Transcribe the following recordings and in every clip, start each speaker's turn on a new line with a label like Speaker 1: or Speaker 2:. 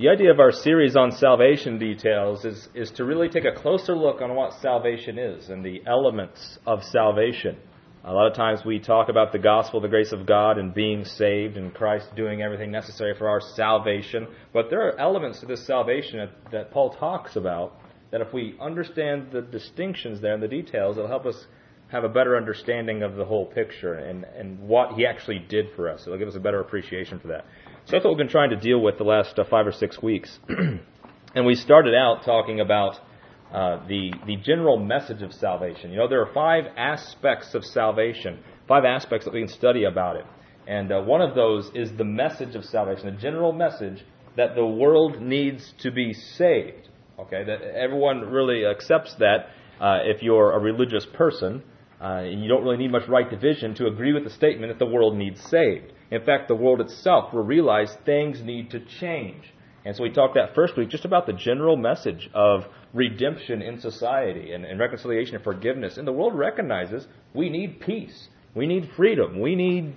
Speaker 1: The idea of our series on salvation details is to really take a closer look on what salvation is and the elements of salvation. A lot of times we talk about the gospel, the grace of God, and being saved, and Christ doing everything necessary for our salvation. But there are elements to this salvation that Paul talks about that if we understand the distinctions there and the details, it'll help us have a better understanding of the whole picture and what he actually did for us. It'll give us a better appreciation for that. So that's what we've been trying to deal with the last 5 or 6 weeks. And we started out talking about the general message of salvation. You know, there are 5 aspects of salvation, 5 aspects that we can study about it. And one of those is the message of salvation, the general message that the world needs to be saved. Okay, that everyone really accepts that if you're a religious person, and you don't really need much right division to agree with the statement that the world needs saved. In fact, the world itself will realize things need to change. And so we talked that first week just about the general message of redemption in society and reconciliation and forgiveness. And the world recognizes we need peace, we need freedom, we need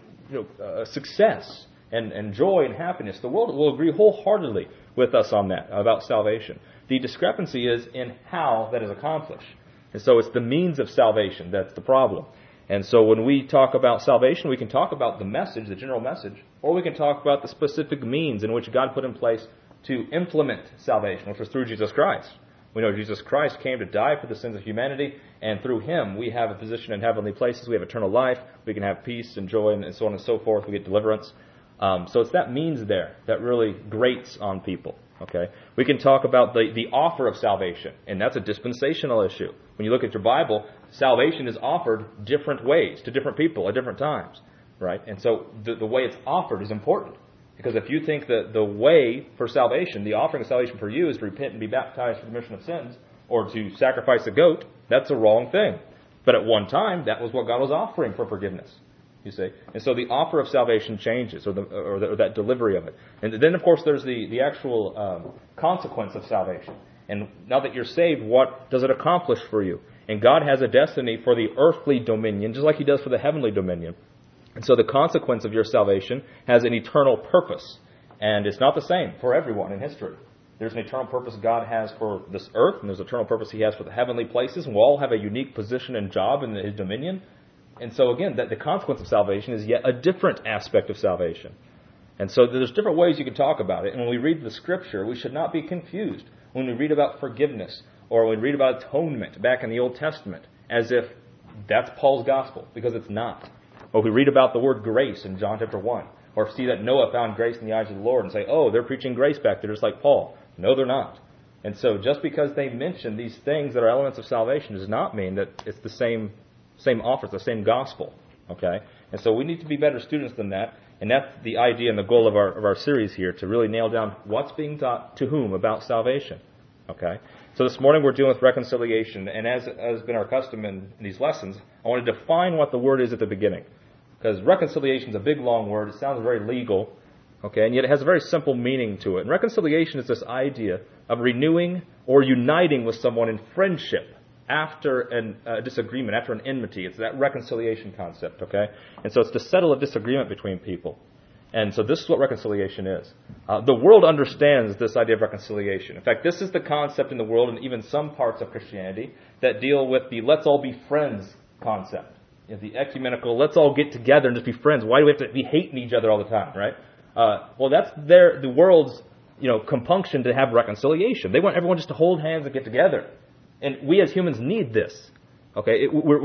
Speaker 1: success and joy and happiness. The world will agree wholeheartedly with us on that, about salvation. The discrepancy is in how that is accomplished. And so it's the means of salvation that's the problem. And so when we talk about salvation, we can talk about the message, the general message, or we can talk about the specific means in which God put in place to implement salvation, which was through Jesus Christ. We know Jesus Christ came to die for the sins of humanity, and through Him we have a position in heavenly places. We have eternal life. We can have peace and joy and so on and so forth. We get deliverance. So it's that means there that really grates on people. Okay, we can talk about the offer of salvation, and that's a dispensational issue. When you look at your Bible, salvation is offered different ways to different people at different times, right? And so the way it's offered is important, because if you think that the way for salvation, the offering of salvation for you is to repent and be baptized for the remission of sins, or to sacrifice a goat, that's a wrong thing. But at one time, that was what God was offering for forgiveness. You see, and so the offer of salvation changes, or that delivery of it. And then, of course, there's the actual consequence of salvation. And now that you're saved, what does it accomplish for you? And God has a destiny for the earthly dominion, just like He does for the heavenly dominion. And so the consequence of your salvation has an eternal purpose. And it's not the same for everyone in history. There's an eternal purpose God has for this earth, and there's an eternal purpose He has for the heavenly places. And we'll all have a unique position and job in His dominion. And so again, that the consequence of salvation is yet a different aspect of salvation. And so there's different ways you can talk about it. And when we read the Scripture, we should not be confused when we read about forgiveness or when we read about atonement back in the Old Testament as if that's Paul's gospel, because it's not. Or we read about the word grace in John chapter 1, or see that Noah found grace in the eyes of the Lord and say, oh, they're preaching grace back there just like Paul. No, they're not. And so just because they mention these things that are elements of salvation does not mean that it's the same offer, the same gospel, okay? And so we need to be better students than that, and that's the idea and the goal of our series here, to really nail down what's being taught to whom about salvation, okay? So this morning we're dealing with reconciliation, and as has been our custom in these lessons, I want to define what the word is at the beginning, because reconciliation is a big, long word. It sounds very legal, okay, and yet it has a very simple meaning to it. And reconciliation is this idea of renewing or uniting with someone in friendship after a disagreement, after an enmity. It's that reconciliation concept, okay? And so it's to settle a disagreement between people. And so this is what reconciliation is. The world understands this idea of reconciliation. In fact, this is the concept in the world, and even some parts of Christianity, that deal with the let's all be friends concept. You know, the ecumenical, let's all get together and just be friends. Why do we have to be hating each other all the time, right? Well, that's the world's compunction to have reconciliation. They want everyone just to hold hands and get together. And we as humans need this. Okay, we're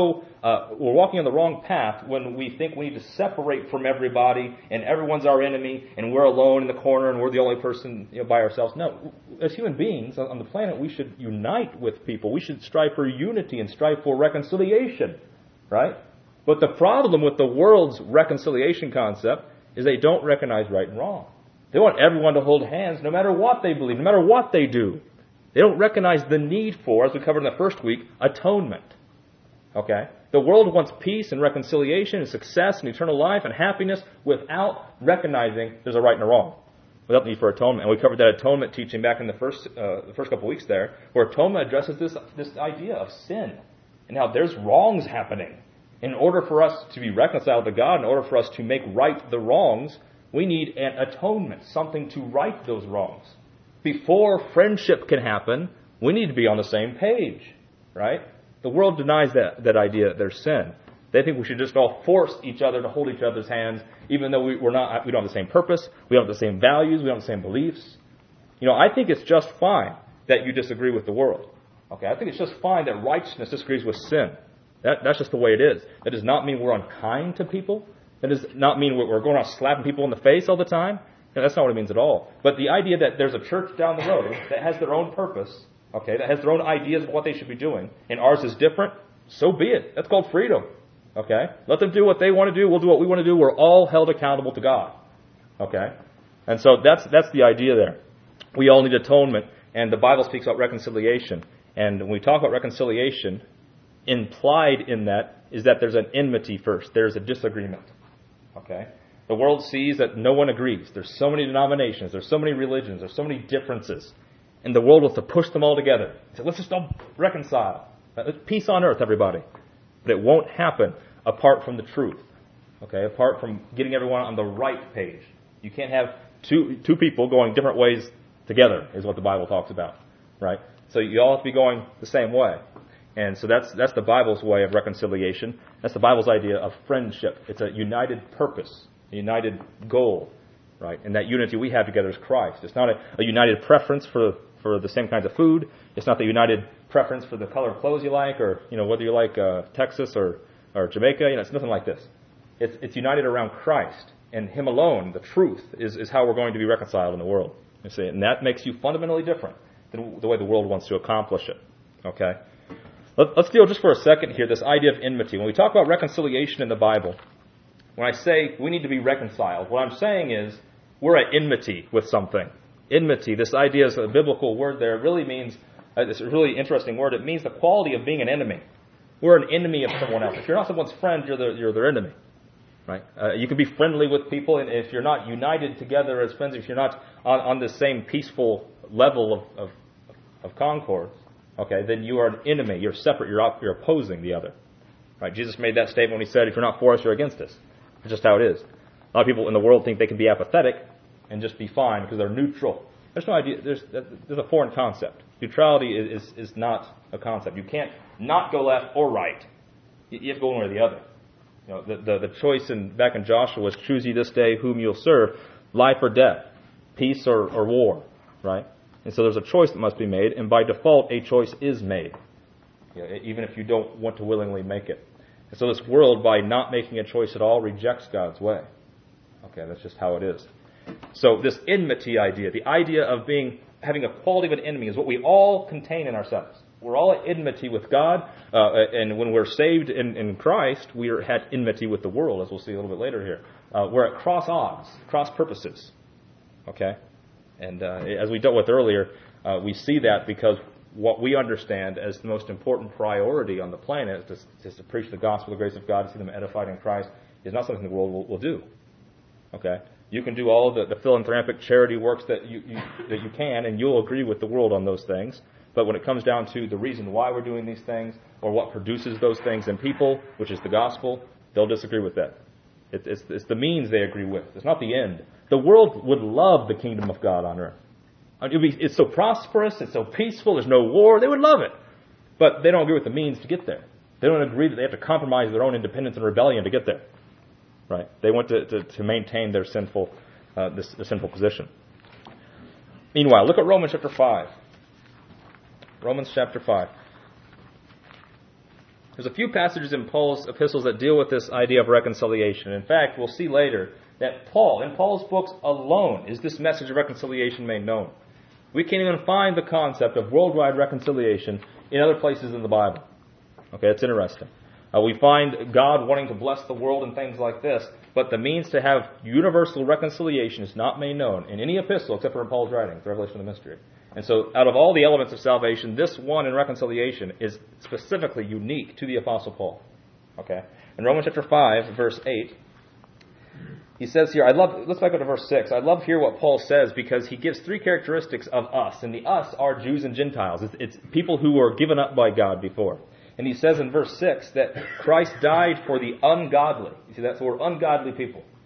Speaker 1: walking on the wrong path when we think we need to separate from everybody and everyone's our enemy and we're alone in the corner and we're the only person by ourselves. No, as human beings on the planet, we should unite with people. We should strive for unity and strive for reconciliation, right? But the problem with the world's reconciliation concept is they don't recognize right and wrong. They want everyone to hold hands no matter what they believe, no matter what they do. They don't recognize the need for, as we covered in the first week, atonement. Okay? The world wants peace and reconciliation and success and eternal life and happiness without recognizing there's a right and a wrong, without the need for atonement. And we covered that atonement teaching back in the first couple of weeks there, where atonement addresses this idea of sin and how there's wrongs happening. In order for us to be reconciled to God, in order for us to make right the wrongs, We need an atonement, something to right those wrongs. Before friendship can happen, we need to be on the same page, right? The world denies that idea that there's sin. They think we should just all force each other to hold each other's hands, even though we don't have the same purpose, we don't have the same values, we don't have the same beliefs. I think it's just fine that you disagree with the world. Okay, I think it's just fine that righteousness disagrees with sin. That's just the way it is. That does not mean we're unkind to people. That does not mean we're going out slapping people in the face all the time. That's not what it means at all. But the idea that there's a church down the road that has their own purpose, okay, that has their own ideas of what they should be doing, and ours is different, so be it. That's called freedom. Okay? Let them do what they want to do. We'll do what we want to do. We're all held accountable to God. Okay? And so that's the idea there. We all need atonement, and the Bible speaks about reconciliation. And when we talk about reconciliation, implied in that is that there's an enmity first. There's a disagreement. Okay? The world sees that no one agrees. There's so many denominations. There's so many religions. There's so many differences. And the world wants to push them all together. So let's just all reconcile. Peace on earth, everybody. But it won't happen apart from the truth. Okay? Apart from getting everyone on the right page. You can't have two people going different ways together, is what the Bible talks about. Right? So you all have to be going the same way. And so that's the Bible's way of reconciliation. That's the Bible's idea of friendship. It's a united purpose, a united goal, right? And that unity we have together is Christ. It's not a united preference for the same kinds of food. It's not the united preference for the color of clothes you like, or whether you like Texas or Jamaica. It's nothing like this. It's united around Christ and Him alone. The truth is how we're going to be reconciled in the world. You see, and that makes you fundamentally different than the way the world wants to accomplish it. Okay. Let's deal just for a second here, this idea of enmity. When we talk about reconciliation in the Bible, when I say we need to be reconciled, what I'm saying is we're at enmity with something. Enmity, this idea is a biblical word there. It really means, it's a really interesting word. It means the quality of being an enemy. We're an enemy of someone else. If you're not someone's friend, you're their enemy. Right? You can be friendly with people, and if you're not united together as friends, if you're not on the same peaceful level of concord, okay, then you are an enemy. You're separate. You're opposing the other. Right? Jesus made that statement when He said, if you're not for us, you're against us. It's just how it is. A lot of people in the world think they can be apathetic and just be fine because they're neutral. There's no idea. There's a foreign concept. Neutrality is not a concept. You can't not go left or right. You have to go one or the other. The choice back in Joshua was, choose ye this day whom you'll serve, life or death, peace or war. Right? And so there's a choice that must be made, and by default, a choice is made, even if you don't want to willingly make it. And so this world, by not making a choice at all, rejects God's way. Okay, that's just how it is. So this enmity idea, the idea of having a quality of an enemy, is what we all contain in ourselves. We're all at enmity with God, and when we're saved in Christ, we are at enmity with the world, as we'll see a little bit later here. We're at cross odds, cross purposes. Okay? And as we dealt with earlier, we see that because what we understand as the most important priority on the planet is to preach the gospel, the grace of God, to see them edified in Christ, is not something the world will do. Okay? You can do all of the philanthropic charity works that you can, and you'll agree with the world on those things. But when it comes down to the reason why we're doing these things, or what produces those things in people, which is the gospel, they'll disagree with that. It's the means they agree with. It's not the end. The world would love the kingdom of God on earth. It's so prosperous, it's so peaceful, there's no war, they would love it. But they don't agree with the means to get there. They don't agree that they have to compromise their own independence and rebellion to get there. Right? They want to maintain their sinful position. Meanwhile, look at Romans chapter 5. Romans chapter 5. There's a few passages in Paul's epistles that deal with this idea of reconciliation. In fact, we'll see later that in Paul's books alone, is this message of reconciliation made known. We can't even find the concept of worldwide reconciliation in other places in the Bible. Okay, it's interesting. We find God wanting to bless the world and things like this, but the means to have universal reconciliation is not made known in any epistle except for in Paul's writings, the Revelation of the Mystery. And so out of all the elements of salvation, this one in reconciliation is specifically unique to the Apostle Paul. Okay? In Romans chapter 5, verse 8, he says here, let's back up to verse 6. I love here what Paul says because he gives three characteristics of us. And the us are Jews and Gentiles. It's people who were given up by God before. And he says in verse 6 that Christ died for the ungodly. You see that? So we're ungodly people.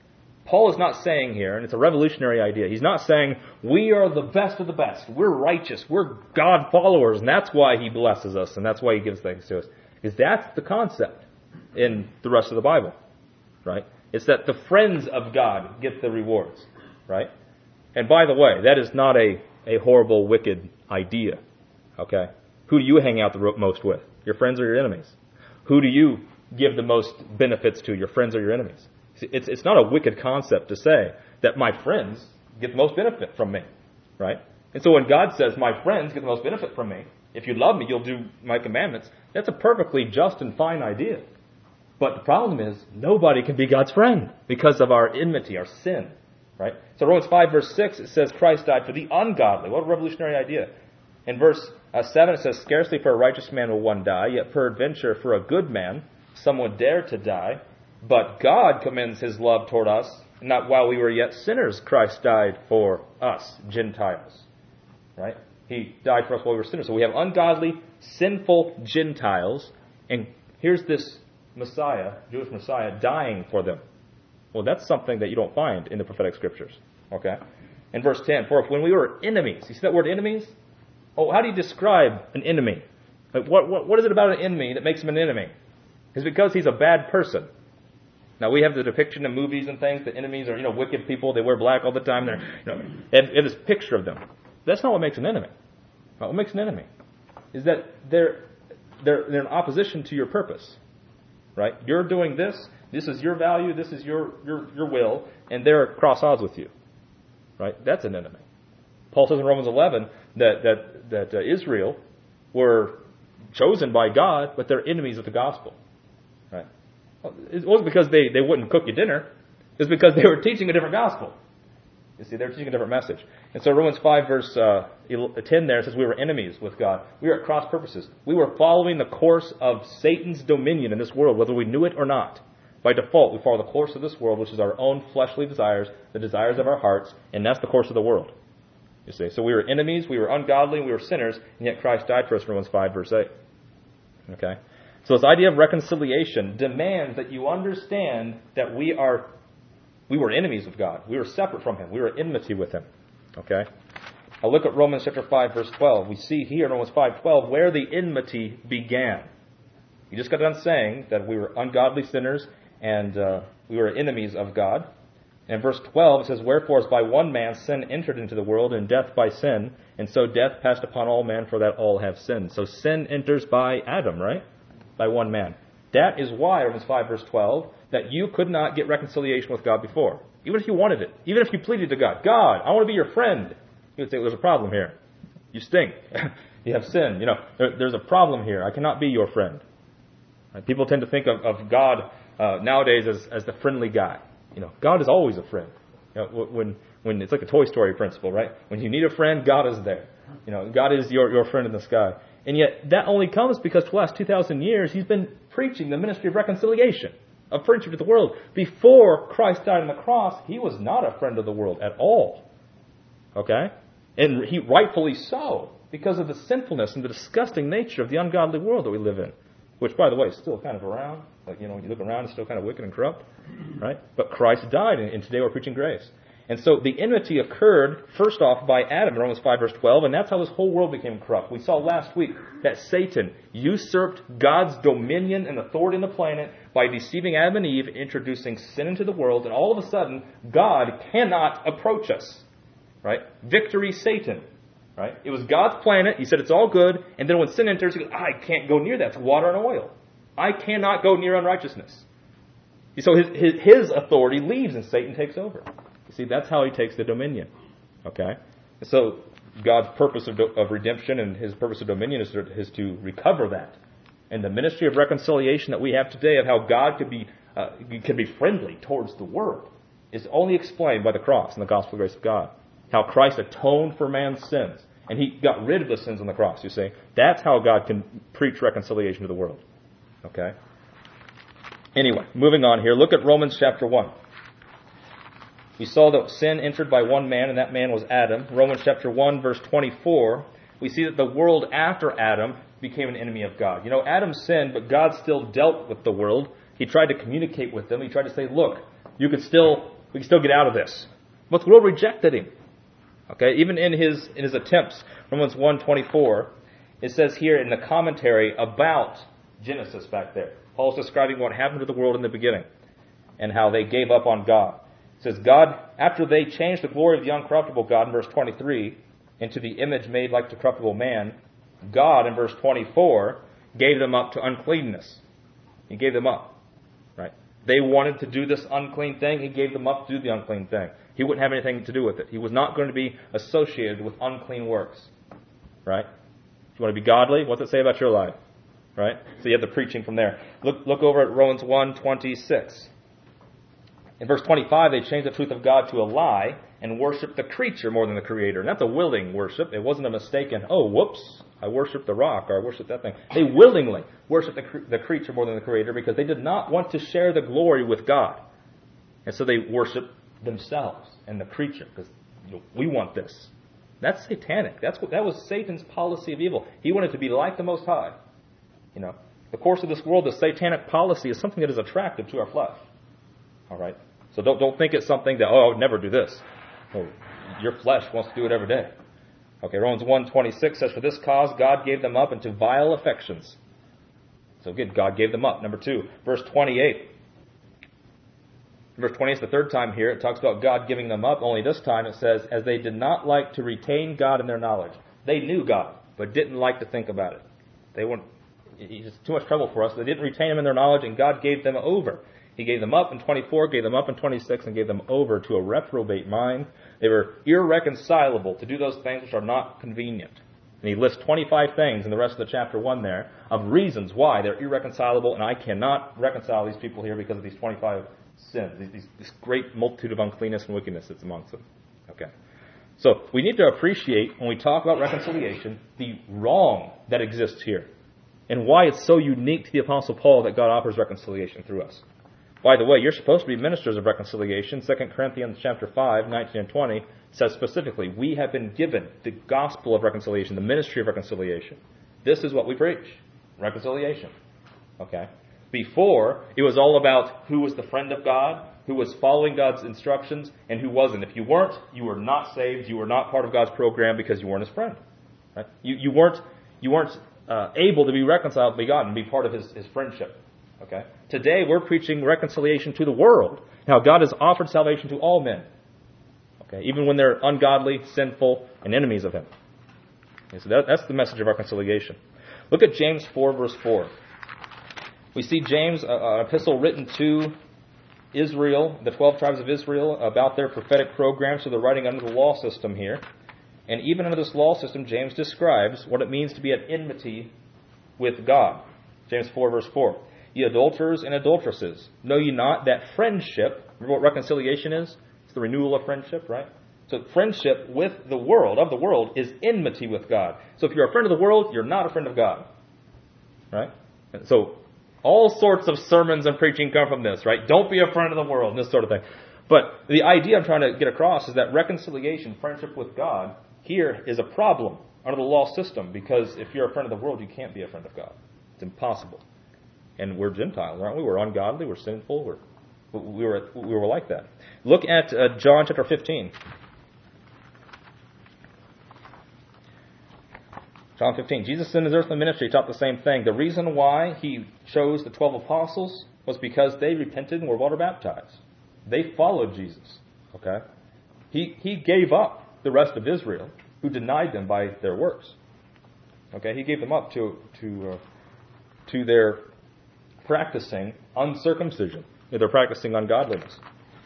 Speaker 1: Paul is not saying here, and it's a revolutionary idea, he's not saying we are the best of the best, we're righteous, we're God followers, and that's why he blesses us, and that's why he gives things to us. Because that's the concept in the rest of the Bible, right? It's that the friends of God get the rewards, right? And by the way, that is not a horrible, wicked idea, okay? Who do you hang out the most with? Your friends or your enemies? Who do you give the most benefits to, your friends or your enemies? It's not a wicked concept to say that my friends get the most benefit from me, right? And so when God says my friends get the most benefit from me, if you love me, you'll do my commandments, that's a perfectly just and fine idea. But the problem is nobody can be God's friend because of our enmity, our sin, right? So Romans 5 verse 6, it says Christ died for the ungodly. What a revolutionary idea. In verse 7 it says, scarcely for a righteous man will one die, yet peradventure for a good man some would dare to die. But God commends his love toward us, not while we were yet sinners, Christ died for us, Gentiles. Right? He died for us while we were sinners. So we have ungodly, sinful Gentiles, and here's this Messiah, Jewish Messiah, dying for them. Well, that's something that you don't find in the prophetic scriptures. Okay? In verse 10, for if when we were enemies, you see that word enemies? Oh, how do you describe an enemy? Like what is it about an enemy that makes him an enemy? It's because he's a bad person. Now, we have the depiction in movies and things that enemies are, wicked people. They wear black all the time. They have this picture of them. That's not what makes an enemy. What makes an enemy is that they're in opposition to your purpose. Right? You're doing this. This is your value. This is your will. And they're at cross odds with you. Right? That's an enemy. Paul says in Romans 11 that Israel were chosen by God, but they're enemies of the gospel. Right? It wasn't because they wouldn't cook you dinner. It was because they were teaching a different gospel. You see, they were teaching a different message. And so Romans 5 verse 10 there says we were enemies with God. We were at cross purposes. We were following the course of Satan's dominion in this world, whether we knew it or not. By default, we follow the course of this world, which is our own fleshly desires, the desires of our hearts, and that's the course of the world. You see, so we were enemies, we were ungodly, we were sinners, and yet Christ died for us, Romans 5 verse 8. Okay? So this idea of reconciliation demands that you understand that we were enemies of God. We were separate from Him. We were at enmity with Him. Okay? I'll look at Romans chapter 5, verse 12. We see here in Romans 5:12 where the enmity began. You just got done saying that we were ungodly sinners and we were enemies of God. And verse 12 it says, wherefore as by one man sin entered into the world, and death by sin, and so death passed upon all men, for that all have sinned. So sin enters by Adam, right? By one man. That is why, Romans 5 verse 12, that you could not get reconciliation with God before. Even if you wanted it. Even if you pleaded to God, God, I want to be your friend. He would say, there's a problem here. You stink. You have sin. There's a problem here. I cannot be your friend. Right? People tend to think of God nowadays as the friendly guy. God is always a friend. When it's like a Toy Story principle, right? When you need a friend, God is there. God is your friend in the sky. And yet that only comes because for the last 2,000 years He's been preaching the ministry of reconciliation, of friendship to the world. Before Christ died on the cross, He was not a friend of the world at all. Okay? And He rightfully so, because of the sinfulness and the disgusting nature of the ungodly world that we live in. Which, by the way, is still kind of around. Like, when you look around, it's still kind of wicked and corrupt. Right? But Christ died, and today we're preaching grace. And so the enmity occurred, first off, by Adam in Romans 5 verse 12, and that's how this whole world became corrupt. We saw last week that Satan usurped God's dominion and authority on the planet by deceiving Adam and Eve, introducing sin into the world, and all of a sudden, God cannot approach us. Right? Victory Satan. Right? It was God's planet. He said it's all good. And then when sin enters, He goes, I can't go near that. It's water and oil. I cannot go near unrighteousness. So his authority leaves and Satan takes over. You see, that's how he takes the dominion. Okay? So God's purpose of redemption and His purpose of dominion is to recover that. And the ministry of reconciliation that we have today of how God can be friendly towards the world is only explained by the cross and the gospel of grace of God. How Christ atoned for man's sins. And He got rid of the sins on the cross, you see. That's how God can preach reconciliation to the world. Okay? Anyway, moving on here. Look at Romans chapter 1. We saw that sin entered by one man, and that man was Adam. Romans chapter 1, verse 24, we see that the world after Adam became an enemy of God. Adam sinned, but God still dealt with the world. He tried to communicate with them. He tried to say, look, you could still We can still get out of this. But the world rejected him. Okay, even in his attempts, Romans 1:24, it says here in the commentary about Genesis back there, Paul's describing what happened to the world in the beginning and how they gave up on God. It says, God, after they changed the glory of the uncorruptible God in verse 23 into the image made like the corruptible man, God in verse 24 gave them up to uncleanness. He gave them up. Right? They wanted to do this unclean thing. He gave them up to do the unclean thing. He wouldn't have anything to do with it. He was not going to be associated with unclean works. Right? If you want to be godly, what's it say about your life? Right? So you have the preaching from there. Look over at Romans 1:26. In verse 25, they changed the truth of God to a lie and worshiped the creature more than the Creator. And that's a willing worship. It wasn't a mistaken, oh, whoops, I worship the rock or I worship that thing. They willingly worshiped the creature more than the Creator because they did not want to share the glory with God. And so they worshiped themselves and the creature because we want this. That's satanic. That was Satan's policy of evil. He wanted to be like the Most High. The course of this world, the satanic policy is something that is attractive to our flesh. All right? So don't think it's something that, I would never do this. Well, your flesh wants to do it every day. Okay, Romans 1:26 says, for this cause God gave them up into vile affections. So again, God gave them up. Number 2, verse 28. Verse 20 is the third time here. It talks about God giving them up. Only this time it says, as they did not like to retain God in their knowledge. They knew God, but didn't like to think about it. It's too much trouble for us. They didn't retain Him in their knowledge, and God gave them over. He gave them up in 24, gave them up in 26, and gave them over to a reprobate mind. They were irreconcilable to do those things which are not convenient. And he lists 25 things in the rest of the chapter 1 there of reasons why they're irreconcilable, and I cannot reconcile these people here because of these 25 sins, this great multitude of uncleanness and wickedness that's amongst them. Okay. So we need to appreciate, when we talk about reconciliation, the wrong that exists here, and why it's so unique to the Apostle Paul that God offers reconciliation through us. By the way, you're supposed to be ministers of reconciliation. 2 Corinthians chapter 5, 19 and 20 says specifically, we have been given the gospel of reconciliation, the ministry of reconciliation. This is what we preach, reconciliation. Okay? Before, it was all about who was the friend of God, who was following God's instructions, and who wasn't. If you weren't, you were not saved. You were not part of God's program because you weren't His friend. Right? You weren't able to be reconciled to God and be part of His friendship. Okay? Today, we're preaching reconciliation to the world. Now, God has offered salvation to all men. Okay? Even when they're ungodly, sinful, and enemies of Him. Okay, so that's the message of reconciliation. Look at James 4, verse 4. We see James, an epistle written to Israel, the 12 tribes of Israel, about their prophetic program. So they're writing under the law system here. And even under this law system, James describes what it means to be at enmity with God. James 4, verse 4. Ye adulterers and adulteresses, know ye not that friendship, remember what reconciliation is? It's the renewal of friendship, right? So friendship with the world, of the world, is enmity with God. So if you're a friend of the world, you're not a friend of God. Right? And so all sorts of sermons and preaching come from this, right? Don't be a friend of the world, and this sort of thing. But the idea I'm trying to get across is that reconciliation, friendship with God, here is a problem under the law system, because if you're a friend of the world, you can't be a friend of God. It's impossible. And we're Gentiles, aren't we? We're ungodly, we're sinful, we were like that. Look at John chapter 15. John 15. Jesus in His earthly ministry taught the same thing. The reason why He chose the 12 apostles was because they repented and were water baptized. They followed Jesus. Okay? He gave up the rest of Israel, who denied them by their works. Okay? He gave them up to their practicing uncircumcision. They're practicing ungodliness.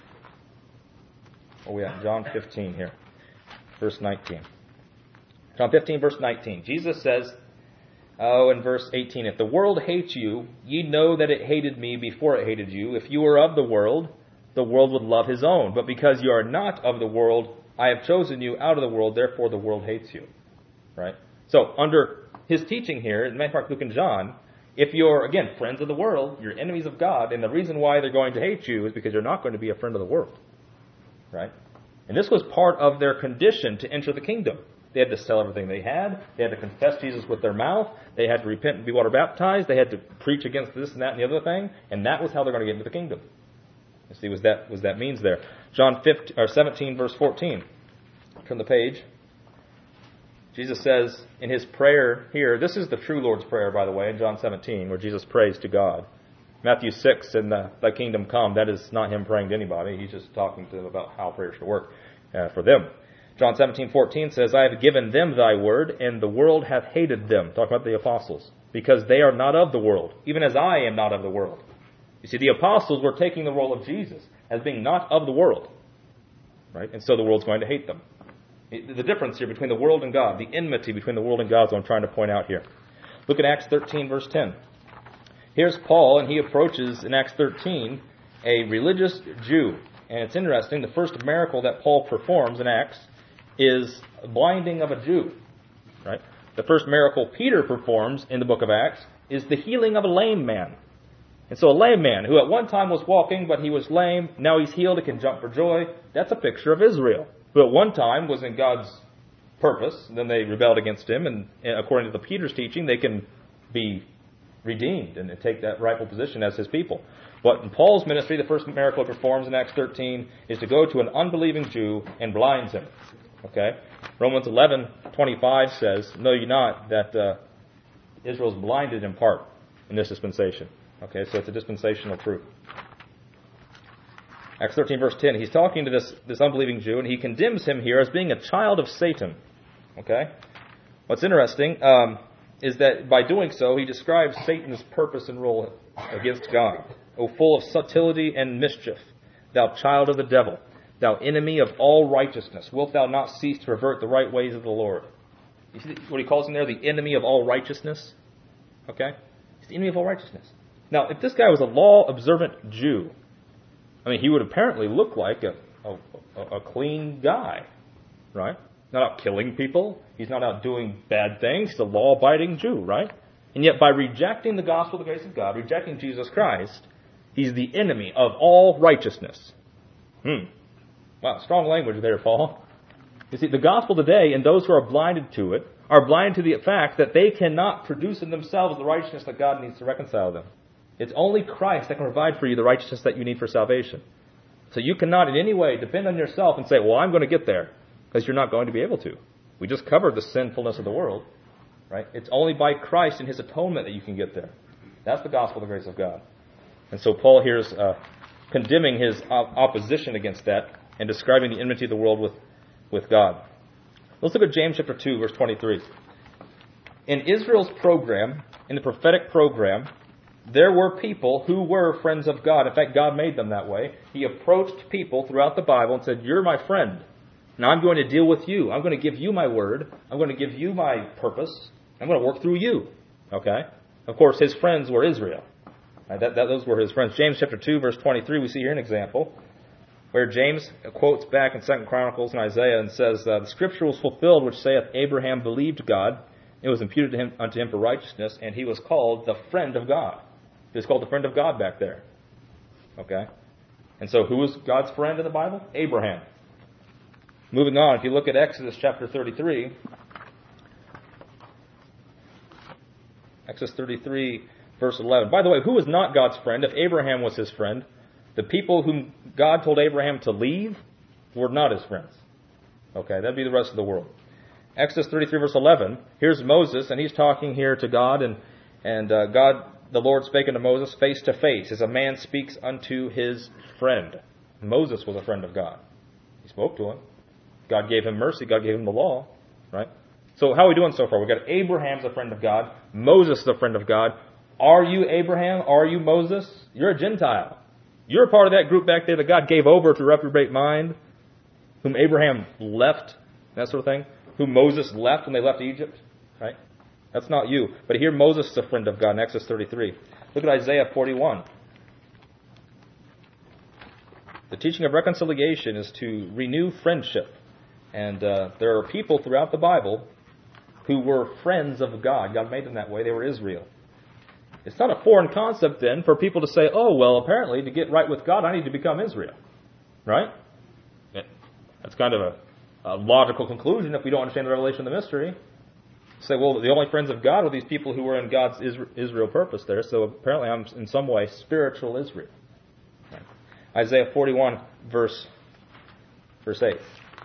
Speaker 1: Oh, we have John 15 here, verse 19. John 15, verse 19. Jesus says, in verse 18, if the world hates you, ye know that it hated me before it hated you. If you were of the world would love his own. But because you are not of the world, I have chosen you out of the world, therefore the world hates you. Right? So, under his teaching here, in Matthew, Mark, Luke, and John, if you're, again, friends of the world, you're enemies of God, and the reason why they're going to hate you is because you're not going to be a friend of the world. Right? And this was part of their condition to enter the kingdom. They had to sell everything they had. They had to confess Jesus with their mouth. They had to repent and be water baptized. They had to preach against this and that and the other thing. And that was how they're going to get into the kingdom. You see what that means there. John 15, or 17, verse 14. Turn the page. Jesus says in his prayer here, this is the true Lord's Prayer, by the way, in John 17, where Jesus prays to God. Matthew 6, in thy kingdom come, that is not him praying to anybody. He's just talking to them about how prayer should work for them. John 17:14 says, I have given them thy word, and the world hath hated them. Talking about the apostles. Because they are not of the world, even as I am not of the world. You see, the apostles were taking the role of Jesus as being not of the world. Right? And so the world's going to hate them. The difference here between the world and God, the enmity between the world and God is what I'm trying to point out here. Look at Acts 13, verse 10. Here's Paul, and he approaches in Acts 13 a religious Jew. And it's interesting, the first miracle that Paul performs in Acts is blinding of a Jew. Right? The first miracle Peter performs in the book of Acts is the healing of a lame man. And so a lame man who at one time was walking, but he was lame, now he's healed, he can jump for joy. That's a picture of Israel, who at one time was in God's purpose. Then they rebelled against him, and according to the Peter's teaching, they can be redeemed and take that rightful position as his people. But in Paul's ministry, the first miracle he performs in Acts 13 is to go to an unbelieving Jew and blinds him. Okay? Romans 11:25 says, know ye not that Israel's blinded in part in this dispensation. Okay, so it's a dispensational truth. Acts 13, verse 10, he's talking to this unbelieving Jew, and he condemns him here as being a child of Satan. Okay? What's interesting is that by doing so, he describes Satan's purpose and role against God. O full of subtlety and mischief, thou child of the devil, thou enemy of all righteousness, wilt thou not cease to pervert the right ways of the Lord? You see what he calls him there, the enemy of all righteousness? Okay? He's the enemy of all righteousness. Now, if this guy was a law-observant Jew, I mean, he would apparently look like a clean guy, right? Not out killing people. He's not out doing bad things. He's a law-abiding Jew, right? And yet, by rejecting the gospel of the grace of God, rejecting Jesus Christ, he's the enemy of all righteousness. Wow, strong language there, Paul. You see, the gospel today, and those who are blinded to it, are blinded to the fact that they cannot produce in themselves the righteousness that God needs to reconcile them. It's only Christ that can provide for you the righteousness that you need for salvation. So you cannot in any way depend on yourself and say, well, I'm going to get there, because you're not going to be able to. We just covered the sinfulness of the world, right? It's only by Christ and his atonement that you can get there. That's the gospel of the grace of God. And so Paul here is condemning his opposition against that and describing the enmity of the world with God. Let's look at James chapter 2, verse 23. In Israel's program, in the prophetic program, there were people who were friends of God. In fact, God made them that way. He approached people throughout the Bible and said, you're my friend. Now I'm going to deal with you. I'm going to give you my word. I'm going to give you my purpose. I'm going to work through you. Okay? Of course, his friends were Israel. Those were his friends. James chapter 2, verse 23, we see here an example where James quotes back in 2 Chronicles and Isaiah and says, the scripture was fulfilled which saith, Abraham believed God. It was imputed unto him for righteousness, and he was called the friend of God. He was called the friend of God back there. Okay? And so who was God's friend in the Bible? Abraham. Moving on, if you look at Exodus chapter 33, Exodus 33, verse 11. By the way, who was not God's friend if Abraham was his friend? The people whom God told Abraham to leave were not his friends. Okay, that'd be the rest of the world. Exodus 33, verse 11. Here's Moses, and he's talking here to God, and God, the Lord spake unto Moses face to face, as a man speaks unto his friend. Moses was a friend of God. He spoke to him. God gave him mercy. God gave him the law. Right? So how are we doing so far? We've got Abraham's a friend of God. Moses is a friend of God. Are you Abraham? Are you Moses? You're a Gentile. You're a part of that group back there that God gave over to reprobate mind, whom Abraham left, that sort of thing, whom Moses left when they left Egypt. Right? That's not you. But here Moses is a friend of God in Exodus 33. Look at Isaiah 41. The teaching of reconciliation is to renew friendship. And there are people throughout the Bible who were friends of God. God made them that way. They were Israel. It's not a foreign concept then for people to say, oh, well, apparently to get right with God, I need to become Israel. Right? That's kind of a logical conclusion if we don't understand the revelation of the mystery. Say, well, the only friends of God are these people who were in God's Israel purpose there, so apparently I'm in some way spiritual Israel. Right. Isaiah 41, verse verse 8.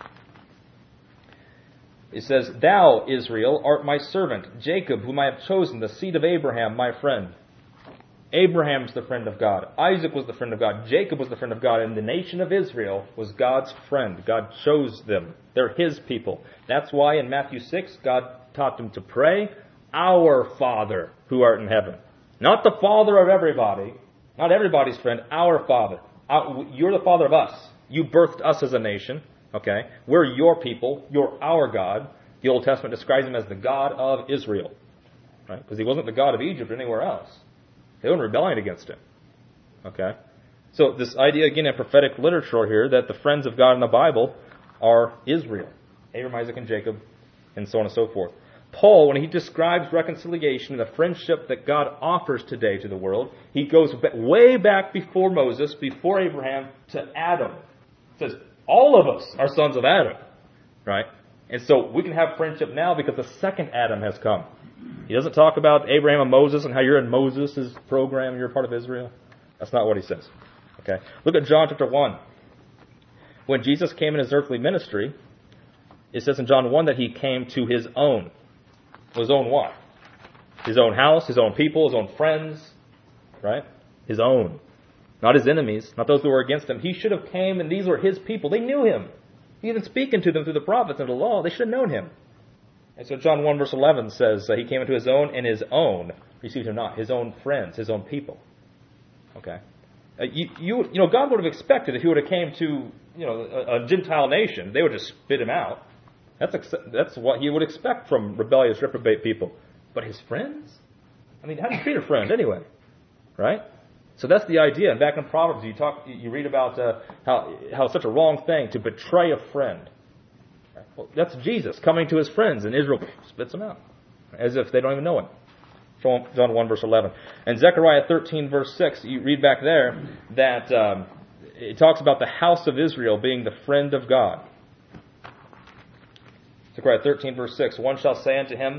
Speaker 1: It says, Thou, Israel, art my servant, Jacob, whom I have chosen, the seed of Abraham, my friend. Abraham's the friend of God. Isaac was the friend of God. Jacob was the friend of God. And the nation of Israel was God's friend. God chose them. They're His people. That's why in Matthew 6, God taught them to pray, Our Father who art in heaven. Not the Father of everybody. Not everybody's friend. Our Father. You're the Father of us. You birthed us as a nation. Okay? We're your people. You're our God. The Old Testament describes Him as the God of Israel. Right? Because He wasn't the God of Egypt or anywhere else. They were rebelling against Him. Okay? So this idea, again, in prophetic literature here, that the friends of God in the Bible are Israel. Abraham, Isaac, and Jacob, and so on and so forth. Paul, when he describes reconciliation and the friendship that God offers today to the world, he goes way back before Moses, before Abraham, to Adam. He says, all of us are sons of Adam. Right? And so we can have friendship now because the second Adam has come. He doesn't talk about Abraham and Moses and how you're in Moses' program, you're a part of Israel. That's not what he says. Okay? Look at John chapter 1. When Jesus came in His earthly ministry, it says in John 1 that He came to His own. His own what? His own house, His own people, His own friends. Right? His own. Not His enemies, not those who were against Him. He should have came and these were His people. They knew Him. He even speaking to them through the prophets and the law. They should have known Him. And so John 1 verse 11 says He came into His own, and His own received Him not. His own friends, His own people. Okay? You know, God would have expected if He would have came to, a Gentile nation, they would just spit Him out. That's what He would expect from rebellious, reprobate people. But His friends? I mean, how do you treat a friend anyway? Right? So that's the idea. And back in Proverbs, you read about how it's such a wrong thing to betray a friend. Well, that's Jesus coming to His friends, and Israel spits Him out, as if they don't even know Him. John 1 verse 11. And Zechariah 13 verse 6, you read back there that it talks about the house of Israel being the friend of God. Zechariah 13 verse 6, one shall say unto him,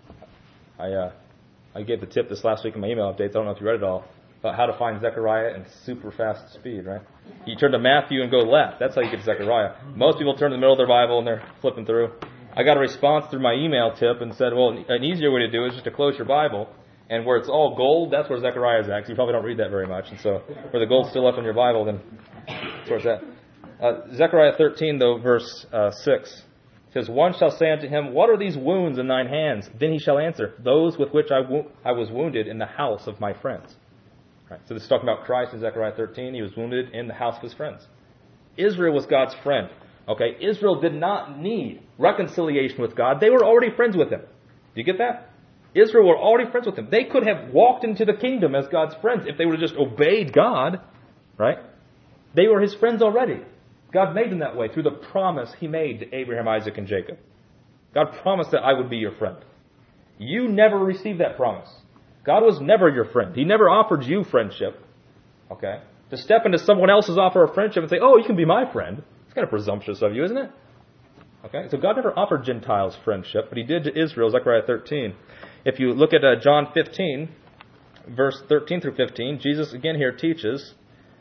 Speaker 1: I gave the tip this last week in my email updates, I don't know if you read it all, about how to find Zechariah in super fast speed, right? You turn to Matthew and go left. That's how you get to Zechariah. Most people turn to the middle of their Bible and they're flipping through. I got a response through my email tip and said, well, an easier way to do it is just to close your Bible. And where it's all gold, that's where Zechariah is at. Because you probably don't read that very much. And so where the gold's still left in your Bible, then that's where it's at. Zechariah 13, though, verse 6 says, one shall say unto him, what are these wounds in thine hands? Then he shall answer, those with which I was wounded in the house of my friends. Right. So this is talking about Christ in Zechariah 13. He was wounded in the house of His friends. Israel was God's friend. Okay, Israel did not need reconciliation with God. They were already friends with Him. Do you get that? Israel were already friends with Him. They could have walked into the kingdom as God's friends if they would have just obeyed God. Right? They were His friends already. God made them that way through the promise He made to Abraham, Isaac, and Jacob. God promised that I would be your friend. You never received that promise. God was never your friend. He never offered you friendship. Okay? To step into someone else's offer of friendship and say, oh, you can be my friend. It's kind of presumptuous of you, isn't it? Okay? So God never offered Gentiles friendship, but He did to Israel, Zechariah 13. If you look at John 15, verse 13 through 15, Jesus again here teaches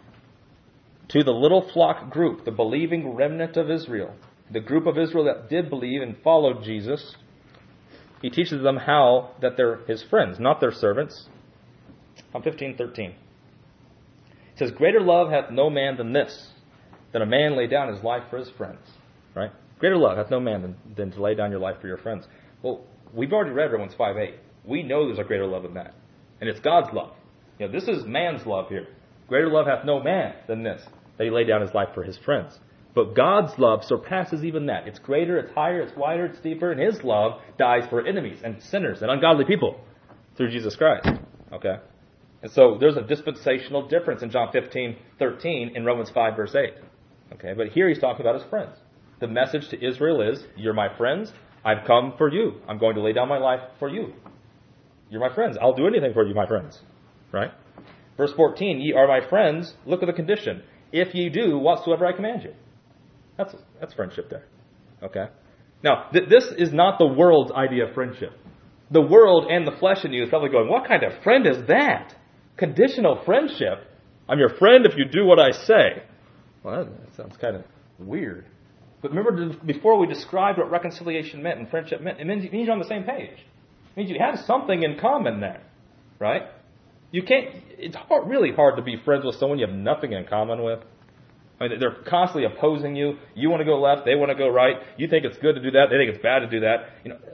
Speaker 1: to the little flock group, the believing remnant of Israel, the group of Israel that did believe and followed Jesus, He teaches them how that they're His friends, not their servants. John 15:13. It says, greater love hath no man than this, than a man lay down his life for his friends. Right? Greater love hath no man than to lay down your life for your friends. Well, we've already read Romans 5:8. We know there's a greater love than that. And it's God's love. This is man's love here. Greater love hath no man than this, that he lay down his life for his friends. But God's love surpasses even that. It's greater, it's higher, it's wider, it's deeper, and His love dies for enemies and sinners and ungodly people through Jesus Christ. Okay? And so there's a dispensational difference in John 15:13 and Romans 5 verse 8. Okay? But here He's talking about His friends. The message to Israel is, you're my friends, I've come for you. I'm going to lay down my life for you. You're my friends. I'll do anything for you, my friends. Right? Verse 14, ye are my friends. Look at the condition. If ye do whatsoever I command you. That's friendship there. Okay? Now, this is not the world's idea of friendship. The world and the flesh in you is probably going, what kind of friend is that? Conditional friendship? I'm your friend if you do what I say. Well, that sounds kind of weird. But remember, before we described what reconciliation meant and friendship meant, it means you're on the same page. It means you have something in common there, right? You can't. It's really hard to be friends with someone you have nothing in common with. I mean, they're constantly opposing you. You want to go left, they want to go right. You think it's good to do that, they think it's bad to do that.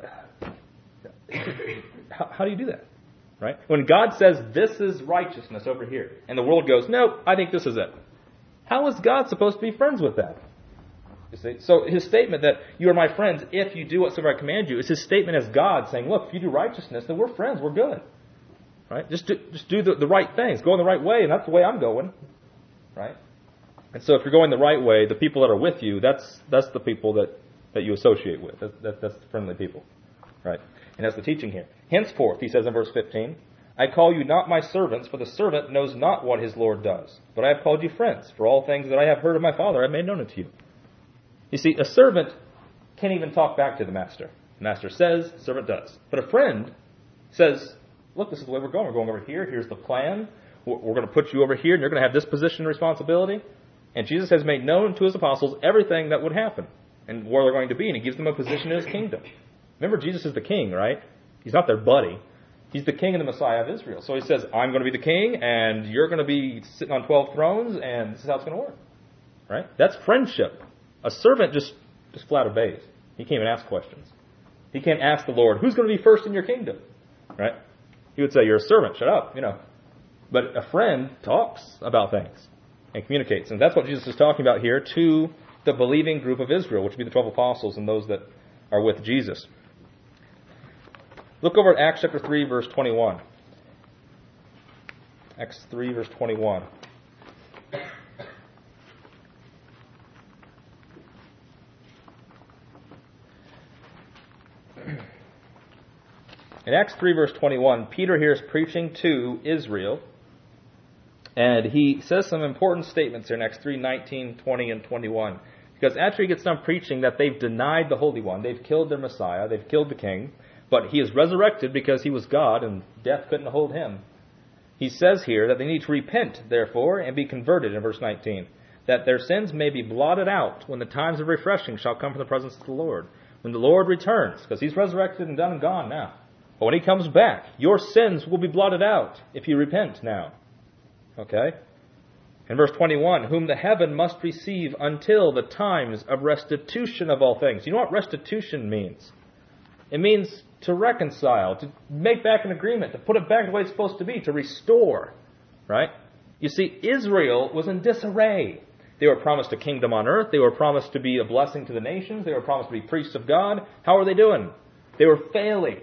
Speaker 1: How do you do that, right? When God says this is righteousness over here, and the world goes, no, I think this is it. How is God supposed to be friends with that? You see? So his statement that you are my friends if you do whatsoever I command you is his statement as God saying, look, if you do righteousness, then we're friends, we're good. Right? Just do the right things. Go in the right way, and that's the way I'm going. Right? And so if you're going the right way, the people that are with you, that's the people that you associate with. That's the friendly people. Right? And that's the teaching here. Henceforth, he says in verse 15, I call you not my servants, for the servant knows not what his Lord does. But I have called you friends, for all things that I have heard of my Father I have made known unto you. You see, a servant can't even talk back to the master. The master says, the servant does. But a friend says, look, this is the way we're going. We're going over here. Here's the plan. We're going to put you over here, and you're going to have this position and responsibility. And Jesus has made known to his apostles everything that would happen and where they're going to be, and he gives them a position in his kingdom. Remember, Jesus is the king, right? He's not their buddy. He's the king and the Messiah of Israel. So he says, I'm going to be the king, and you're going to be sitting on 12 thrones, and this is how it's going to work. Right? That's friendship. A servant just flat obeys. He can't even ask questions. He can't ask the Lord, who's going to be first in your kingdom? Right? He would say, you're a servant, shut up, But a friend talks about things and communicates. And that's what Jesus is talking about here to the believing group of Israel, which would be the 12 apostles and those that are with Jesus. Look over at Acts chapter 3, verse 21. Acts 3, verse 21. In Acts 3, verse 21, Peter here is preaching to Israel, and he says some important statements here in Acts 3, 19, 20, and 21. Because after he gets done preaching that they've denied the Holy One, they've killed their Messiah, they've killed the King, but he is resurrected because he was God and death couldn't hold him. He says here that they need to repent, therefore, and be converted in verse 19, that their sins may be blotted out when the times of refreshing shall come from the presence of the Lord. When the Lord returns, because he's resurrected and done and gone now. But when he comes back, your sins will be blotted out if you repent now. Okay? In verse 21, whom the heaven must receive until the times of restitution of all things. You know what restitution means? It means to reconcile, to make back an agreement, to put it back the way it's supposed to be, to restore. Right? You see, Israel was in disarray. They were promised a kingdom on earth. They were promised to be a blessing to the nations. They were promised to be priests of God. How are they doing? They were failing.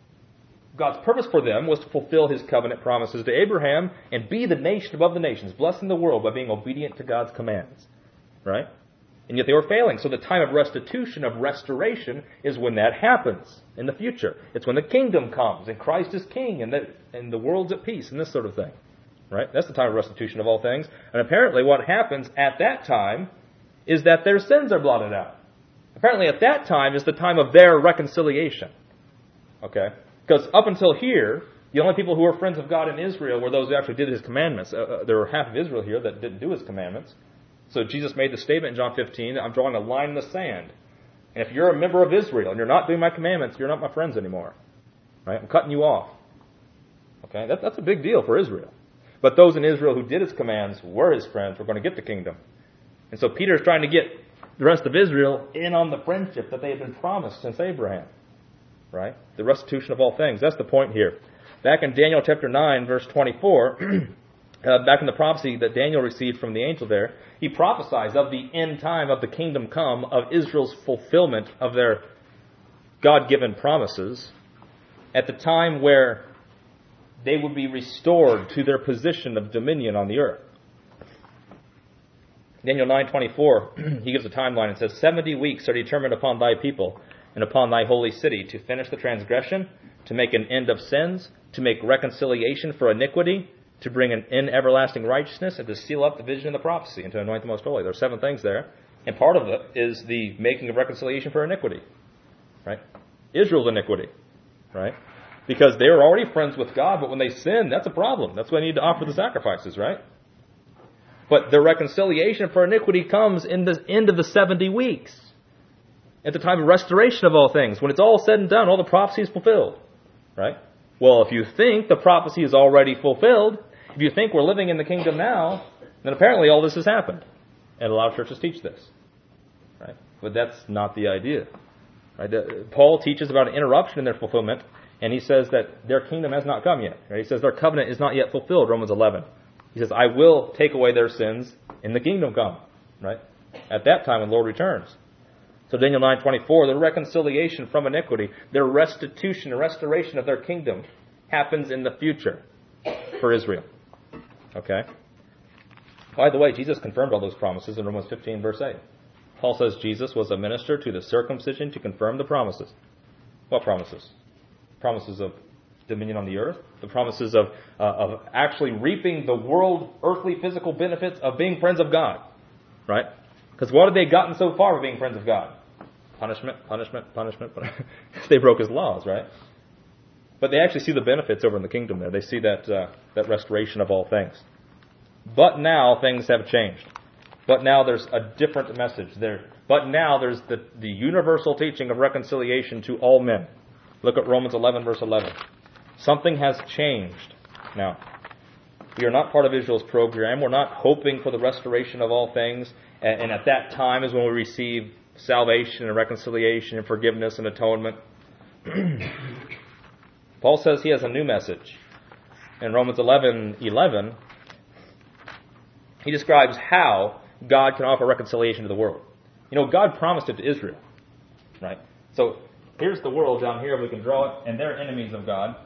Speaker 1: God's purpose for them was to fulfill his covenant promises to Abraham and be the nation above the nations, blessing the world by being obedient to God's commands. Right? And yet they were failing. So the time of restitution, of restoration, is when that happens in the future. It's when the kingdom comes and Christ is king and the world's at peace and this sort of thing. Right? That's the time of restitution of all things. And apparently what happens at that time is that their sins are blotted out. Apparently at that time is the time of their reconciliation. Okay? Because up until here, the only people who were friends of God in Israel were those who actually did his commandments. There were half of Israel here that didn't do his commandments. So Jesus made the statement in John 15, I'm drawing a line in the sand. And if you're a member of Israel and you're not doing my commandments, you're not my friends anymore. Right? I'm cutting you off. Okay? That's a big deal for Israel. But those in Israel who did his commands were his friends, were going to get the kingdom. And so Peter is trying to get the rest of Israel in on the friendship that they had been promised since Abraham. Right? The restitution of all things. That's the point here. Back in Daniel chapter 9, verse 24, back in the prophecy that Daniel received from the angel there, he prophesies of the end time of the kingdom come, of Israel's fulfillment of their God-given promises, at the time where they would be restored to their position of dominion on the earth. Daniel 9:24, he gives a timeline and says, 70 weeks are determined upon thy people and upon thy holy city to finish the transgression, to make an end of sins, to make reconciliation for iniquity, to bring an in everlasting righteousness, and to seal up the vision of the prophecy, and to anoint the most holy. There are 7 things there, and part of it is the making of reconciliation for iniquity. Right? Israel's iniquity. Right? Because they were already friends with God, but when they sin, that's a problem. That's why they need to offer the sacrifices, right? But the reconciliation for iniquity comes in the end of the 70 weeks. at the time of restoration of all things, when it's all said and done, all the prophecy is fulfilled. Right? Well, if you think the prophecy is already fulfilled, if you think we're living in the kingdom now, then apparently all this has happened. And a lot of churches teach this. Right? But that's not the idea. Right? Paul teaches about an interruption in their fulfillment, and he says that their kingdom has not come yet. Right? He says their covenant is not yet fulfilled, Romans 11. He says, I will take away their sins in the kingdom come. Right? At that time when the Lord returns. So Daniel 9:24, the reconciliation from iniquity, their restitution and restoration of their kingdom happens in the future for Israel. Okay? By the way, Jesus confirmed all those promises in Romans 15, verse 8. Paul says Jesus was a minister to the circumcision to confirm the promises. What promises? Promises of dominion on the earth. The promises of actually reaping the world, earthly, physical benefits of being friends of God. Right? Because what have they gotten so far by being friends of God? Punishment, punishment, punishment. They broke his laws, right? But they actually see the benefits over in the kingdom there. They see that restoration of all things. But now things have changed. But now there's a different message there. But now there's the universal teaching of reconciliation to all men. Look at Romans 11, verse 11. Something has changed now. We are not part of Israel's program. We're not hoping for the restoration of all things. And at that time is when we receive salvation and reconciliation and forgiveness and atonement. Paul says he has a new message. In Romans 11:11, he describes how God can offer reconciliation to the world. You know, God promised it to Israel. Right? So here's the world down here. We can draw it. And they're enemies of God.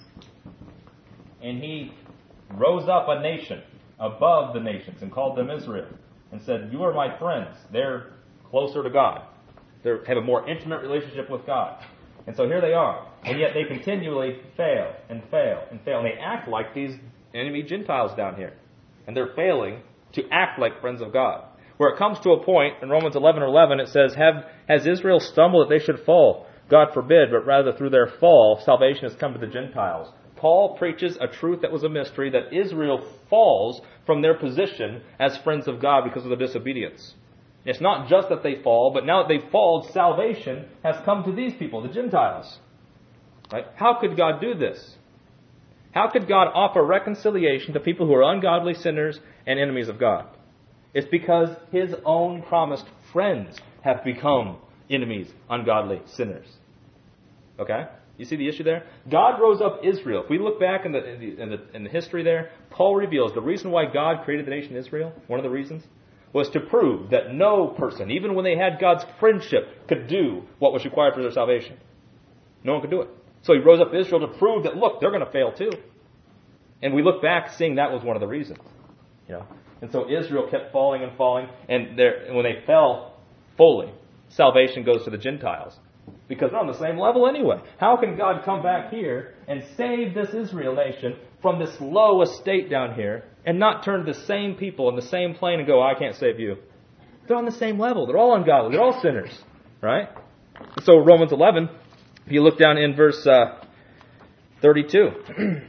Speaker 1: And he rose up a nation above the nations and called them Israel and said, you are my friends. They're closer to God. They have a more intimate relationship with God. And so here they are. And yet they continually fail and fail and fail. And they act like these enemy Gentiles down here. And they're failing to act like friends of God. Where it comes to a point in Romans 11:11, it says, has Israel stumbled that they should fall? God forbid, but rather through their fall, salvation has come to the Gentiles. Paul preaches a truth that was a mystery, that Israel falls from their position as friends of God because of their disobedience. It's not just that they fall, but now that they've fallen, salvation has come to these people, the Gentiles. Right? How could God do this? How could God offer reconciliation to people who are ungodly sinners and enemies of God? It's because His own promised friends have become enemies, ungodly sinners. Okay? You see the issue there? God rose up Israel. If we look back in the history there, Paul reveals the reason why God created the nation Israel, one of the reasons, was to prove that no person, even when they had God's friendship, could do what was required for their salvation. No one could do it. So He rose up Israel to prove that, look, they're going to fail too. And we look back seeing that was one of the reasons. You know? And so Israel kept falling and falling, and when they fell fully, salvation goes to the Gentiles. Because they're on the same level anyway. How can God come back here and save this Israel nation from this low estate down here and not turn to the same people in the same plane and go, I can't save you? They're on the same level. They're all ungodly. They're all sinners. Right? So Romans 11, if you look down in verse 32, it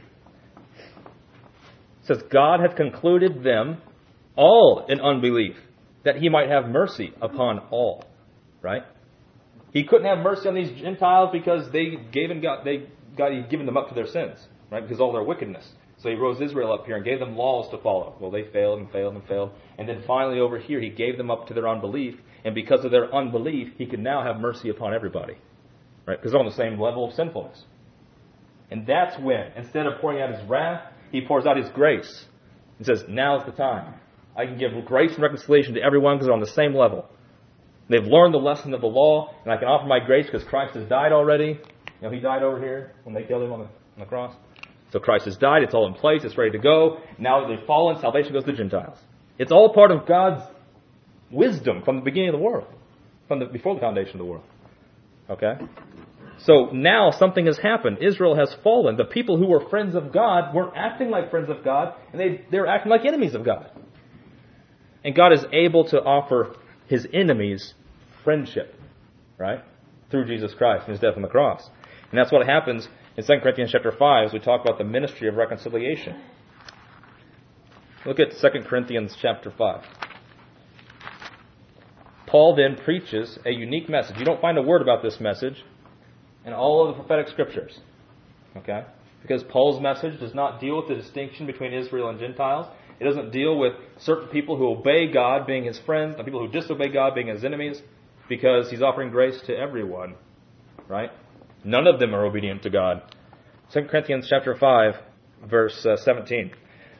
Speaker 1: says, God hath concluded them all in unbelief, that He might have mercy upon all. Right? He couldn't have mercy on these Gentiles because He'd given them up to their sins, right? Because of all their wickedness. So He rose Israel up here and gave them laws to follow. Well, they failed and failed and failed. And then finally over here, He gave them up to their unbelief. And because of their unbelief, He could now have mercy upon everybody, right? Because they're on the same level of sinfulness. And that's when, instead of pouring out His wrath, He pours out His grace. He says, now's the time. I can give grace and reconciliation to everyone because they're on the same level. They've learned the lesson of the law, and I can offer my grace because Christ has died already. You know, He died over here when they killed Him on the cross. So Christ has died. It's all in place. It's ready to go. Now that they've fallen, salvation goes to the Gentiles. It's all part of God's wisdom from the beginning of the world, before the foundation of the world. Okay? So now something has happened. Israel has fallen. The people who were friends of God weren't acting like friends of God, and they're acting like enemies of God. And God is able to offer His enemies friendship, right? Through Jesus Christ and His death on the cross. And that's what happens in 2 Corinthians chapter 5 as we talk about the ministry of reconciliation. Look at 2 Corinthians chapter 5. Paul then preaches a unique message. You don't find a word about this message in all of the prophetic scriptures. Okay? Because Paul's message does not deal with the distinction between Israel and Gentiles. It doesn't deal with certain people who obey God being his friends and people who disobey God being his enemies, because he's offering grace to everyone. Right? None of them are obedient to God. 2 Corinthians chapter 5, verse 17.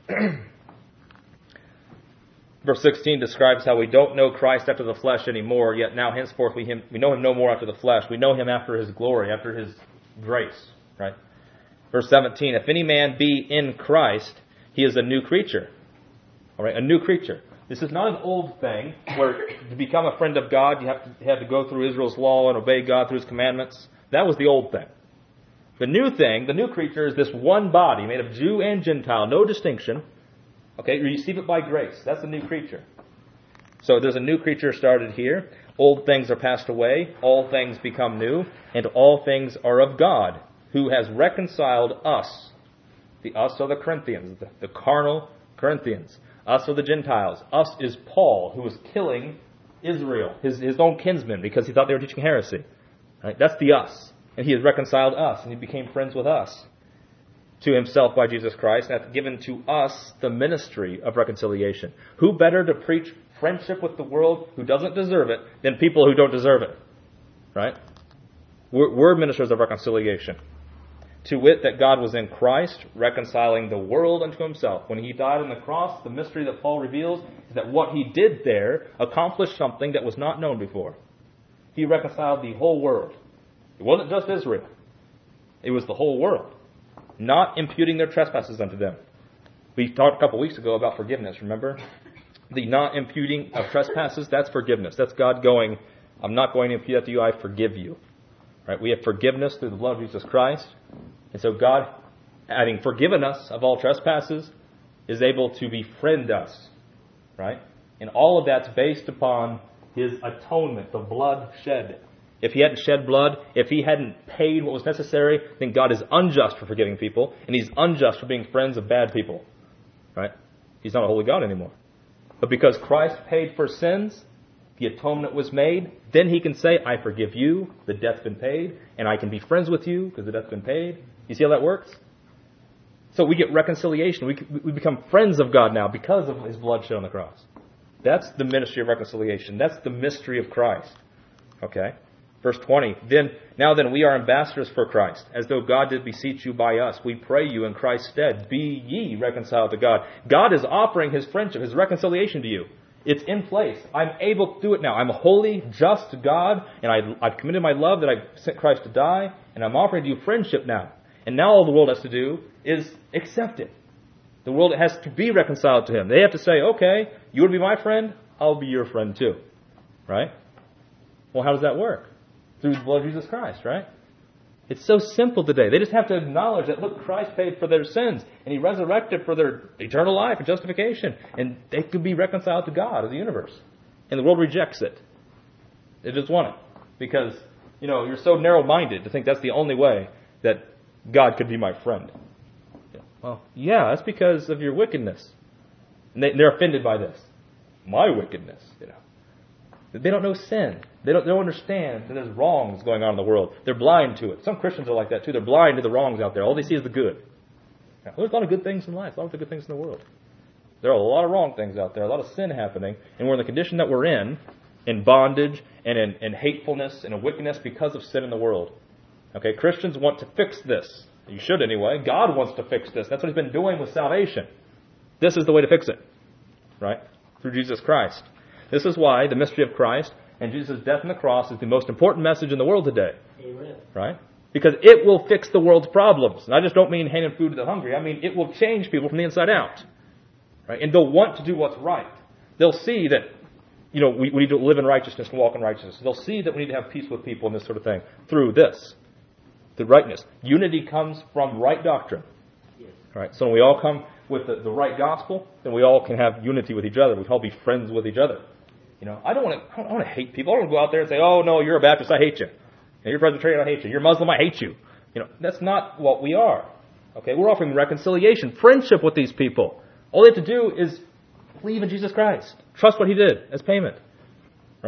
Speaker 1: Verse 16 describes how we don't know Christ after the flesh anymore, yet now henceforth we know him no more after the flesh. We know him after his glory, after his grace. Right? Verse 17, if any man be in Christ, he is a new creature. All right, a new creature. This is not an old thing where to become a friend of God, you have to go through Israel's law and obey God through his commandments. That was the old thing. The new thing, the new creature, is this one body made of Jew and Gentile, no distinction. Okay, you receive it by grace. That's the new creature. So there's a new creature started here. Old things are passed away. All things become new. And all things are of God, who has reconciled us. The us are the Corinthians, the carnal Corinthians. Us are the Gentiles. Us is Paul, who was killing Israel, his own kinsmen, because he thought they were teaching heresy. Right? That's the us. And he has reconciled us, and he became friends with us to himself by Jesus Christ, and hath given to us the ministry of reconciliation. Who better to preach friendship with the world who doesn't deserve it than people who don't deserve it? Right? We're ministers of reconciliation. To wit, that God was in Christ, reconciling the world unto himself. When he died on the cross, the mystery that Paul reveals is that what he did there accomplished something that was not known before. He reconciled the whole world. It wasn't just Israel. It was the whole world. Not imputing their trespasses unto them. We talked a couple weeks ago about forgiveness, remember? The not imputing of trespasses, that's forgiveness. That's God going, I'm not going to impute that to you, I forgive you. Right? We have forgiveness through the blood of Jesus Christ. And so God, having forgiven us of all trespasses, is able to befriend us. Right? And all of that's based upon his atonement, the blood shed. If he hadn't shed blood, if he hadn't paid what was necessary, then God is unjust for forgiving people, and he's unjust for being friends of bad people. Right? He's not a holy God anymore. But because Christ paid for sins, the atonement was made, then he can say, I forgive you, the debt's been paid, and I can be friends with you because the debt's been paid. You see how that works? So we get reconciliation. We become friends of God now because of his blood shed on the cross. That's the ministry of reconciliation. That's the mystery of Christ. Okay? Verse 20, Now then we are ambassadors for Christ, as though God did beseech you by us. We pray you in Christ's stead, be ye reconciled to God. God is offering his friendship, his reconciliation to you. It's in place. I'm able to do it now. I'm a holy, just God, and I've committed my love that I've sent Christ to die, and I'm offering you friendship now. And now all the world has to do is accept it. The world has to be reconciled to him. They have to say, okay, you want to be my friend? I'll be your friend too. Right? Well, how does that work? Through the blood of Jesus Christ, right? It's so simple today. They just have to acknowledge that, look, Christ paid for their sins, and he resurrected for their eternal life and justification, and they could be reconciled to God of the universe. And the world rejects it. They just want it. Because, you're so narrow-minded to think that's the only way that God could be my friend. Well, yeah, that's because of your wickedness. And they're offended by this. My wickedness, They don't know sin. They don't understand that there's wrongs going on in the world. They're blind to it. Some Christians are like that too. They're blind to the wrongs out there. All they see is the good. Now, there's a lot of good things in life. A lot of good things in the world. There are a lot of wrong things out there. A lot of sin happening. And we're in the condition that we're in bondage and in hatefulness and in wickedness because of sin in the world. Okay, Christians want to fix this. You should anyway. God wants to fix this. That's what he's been doing with salvation. This is the way to fix it. Right? Through Jesus Christ. This is why the mystery of Christ and Jesus' death on the cross is the most important message in the world today.
Speaker 2: Amen.
Speaker 1: Right? Because it will fix the world's problems. And I just don't mean handing food to the hungry. I mean it will change people from the inside out. Right? And they'll want to do what's right. They'll see that, we need to live in righteousness and walk in righteousness. They'll see that we need to have peace with people and this sort of thing through this. The rightness. Unity comes from right doctrine.
Speaker 2: Yes.
Speaker 1: Right? So when we all come with the right gospel, then we all can have unity with each other. We can all be friends with each other. I don't want to hate people. I don't want to go out there and say, oh, no, you're a Baptist, I hate you. You're a Presbyterian, I hate you. You're Muslim, I hate you. That's not what we are. Okay, we're offering reconciliation, friendship with these people. All they have to do is believe in Jesus Christ. Trust what he did as payment. Right?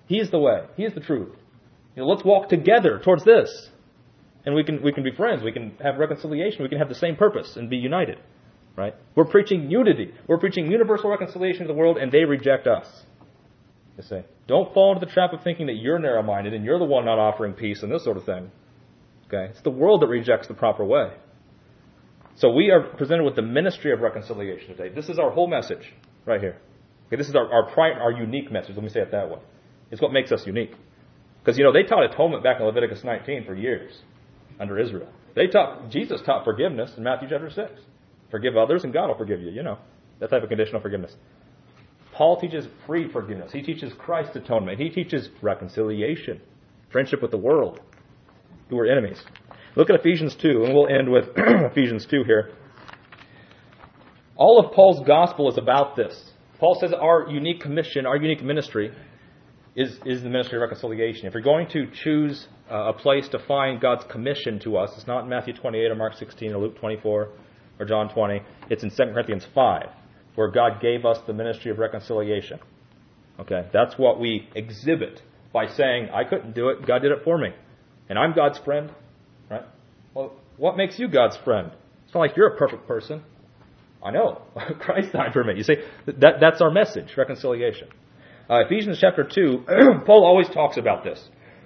Speaker 1: He is the way. He is the truth. Let's walk together towards this. And we can be friends. We can have reconciliation. We can have the same purpose and be united. Right? We're preaching unity. We're preaching universal reconciliation to the world, and they reject us. You see? Don't fall into the trap of thinking that you're narrow-minded and you're the one not offering peace and this sort of thing. Okay? It's the world that rejects the proper way. So we are presented with the ministry of reconciliation today. This is our whole message right here. Okay, this is our unique message. Let me say it that way. It's what makes us unique. Because, they taught atonement back in Leviticus 19 for years under Israel. Jesus taught forgiveness in Matthew chapter 6. Forgive others and God will forgive you. That type of conditional forgiveness. Paul teaches free forgiveness. He teaches Christ's atonement. He teaches reconciliation, friendship with the world, who are enemies. Look at Ephesians 2, and we'll end with Ephesians 2 here. All of Paul's gospel is about this. Paul says our unique commission, our unique ministry, is the ministry of reconciliation. If you're going to choose a place to find God's commission to us, it's not in Matthew 28 or Mark 16 or Luke 24 or John 20. It's in 2 Corinthians 5, where God gave us the ministry of reconciliation. Okay, that's what we exhibit by saying, I couldn't do it, God did it for me. And I'm God's friend. Right? Well, what makes you God's friend? It's not like you're a perfect person. I know. Christ died for me. You see, that's our message, reconciliation. Ephesians chapter 2, Paul always talks about this.